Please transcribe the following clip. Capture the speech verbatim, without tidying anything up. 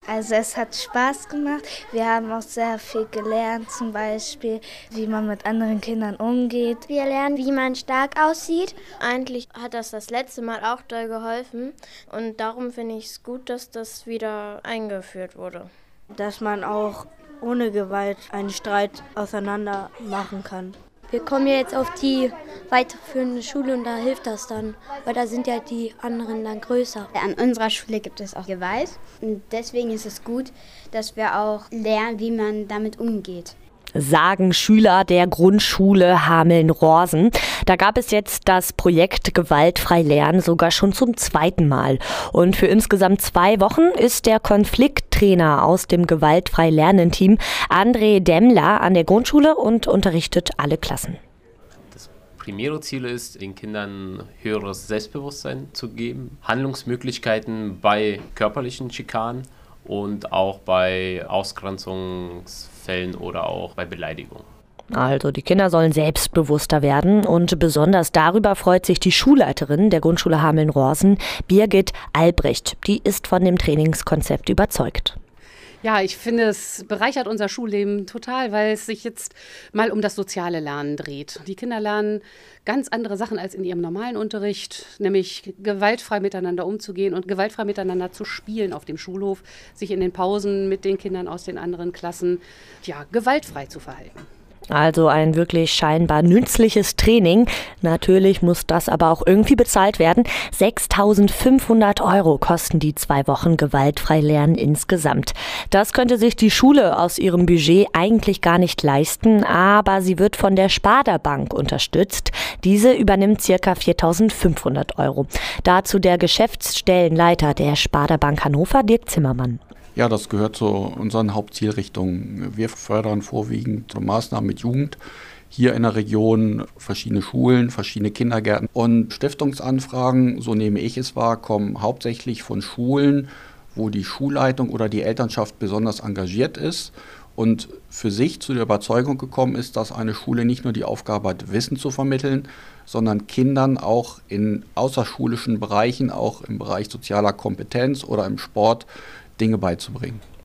Also es hat Spaß gemacht. Wir haben auch sehr viel gelernt, zum Beispiel, wie man mit anderen Kindern umgeht. Wir lernen, wie man stark aussieht. Eigentlich hat das das letzte Mal auch doll geholfen und darum finde ich es gut, dass das wieder eingeführt wurde. Dass man auch ohne Gewalt einen Streit auseinander machen kann. Wir kommen ja jetzt auf die weiterführende Schule und da hilft das dann, weil da sind ja die anderen dann größer. An unserer Schule gibt es auch Gewalt und deswegen ist es gut, dass wir auch lernen, wie man damit umgeht. Sagen Schüler der Grundschule Hameln-Rorsen. Da gab es jetzt das Projekt Gewaltfrei Lernen sogar schon zum zweiten Mal. Und für insgesamt zwei Wochen ist der Konflikttrainer aus dem Gewaltfrei Lernen-Team André Demmler an der Grundschule und unterrichtet alle Klassen. Das primäre Ziel ist, den Kindern höheres Selbstbewusstsein zu geben, Handlungsmöglichkeiten bei körperlichen Schikanen und auch bei Ausgrenzungsfällen oder auch bei Beleidigung. Also die Kinder sollen selbstbewusster werden und besonders darüber freut sich die Schulleiterin der Grundschule Hameln-Rorsen, Birgit Albrecht. Die ist von dem Trainingskonzept überzeugt. Ja, ich finde, es bereichert unser Schulleben total, weil es sich jetzt mal um das soziale Lernen dreht. Die Kinder lernen ganz andere Sachen als in ihrem normalen Unterricht, nämlich gewaltfrei miteinander umzugehen und gewaltfrei miteinander zu spielen auf dem Schulhof, sich in den Pausen mit den Kindern aus den anderen Klassen, ja, gewaltfrei zu verhalten. Also ein wirklich scheinbar nützliches Training. Natürlich muss das aber auch irgendwie bezahlt werden. sechstausendfünfhundert Euro kosten die zwei Wochen gewaltfrei Lernen insgesamt. Das könnte sich die Schule aus ihrem Budget eigentlich gar nicht leisten, aber sie wird von der Sparda Bank unterstützt. Diese übernimmt ca. viertausendfünfhundert Euro. Dazu der Geschäftsstellenleiter der Sparda Bank Hannover, Dirk Zimmermann. Ja, das gehört zu unseren Hauptzielrichtungen. Wir fördern vorwiegend Maßnahmen mit Jugend. Hier in der Region verschiedene Schulen, verschiedene Kindergärten und Stiftungsanfragen, so nehme ich es wahr, kommen hauptsächlich von Schulen, wo die Schulleitung oder die Elternschaft besonders engagiert ist und für sich zu der Überzeugung gekommen ist, dass eine Schule nicht nur die Aufgabe hat, Wissen zu vermitteln, sondern Kindern auch in außerschulischen Bereichen, auch im Bereich sozialer Kompetenz oder im Sport, Dinge beizubringen.